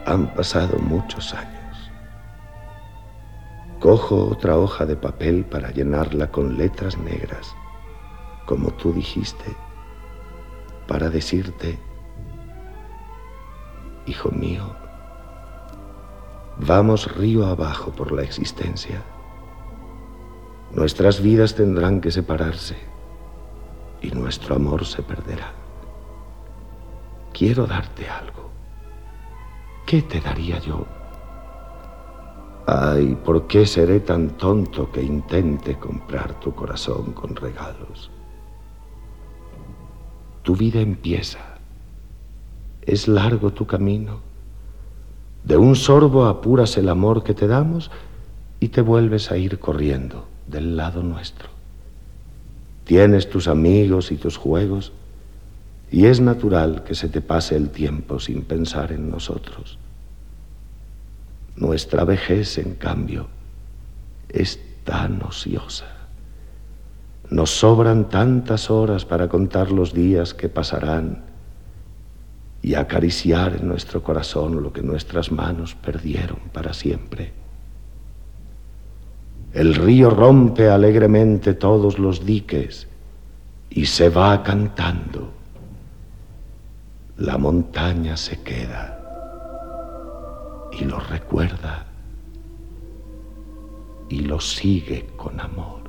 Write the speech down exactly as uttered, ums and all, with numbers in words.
Han pasado muchos años. Cojo otra hoja de papel para llenarla con letras negras, como tú dijiste, para decirte: hijo mío, vamos río abajo por la existencia. Nuestras vidas tendrán que separarse y nuestro amor se perderá. Quiero darte algo. ¿Qué te daría yo? Ay, ¿por qué seré tan tonto que intente comprar tu corazón con regalos? Tu vida empieza. Es largo tu camino. De un sorbo apuras el amor que te damos y te vuelves a ir corriendo del lado nuestro. Tienes tus amigos y tus juegos y es natural que se te pase el tiempo sin pensar en nosotros. Nuestra vejez, en cambio, es tan ociosa. Nos sobran tantas horas para contar los días que pasarán y acariciar en nuestro corazón lo que nuestras manos perdieron para siempre. El río rompe alegremente todos los diques y se va cantando. La montaña se queda y lo recuerda y lo sigue con amor.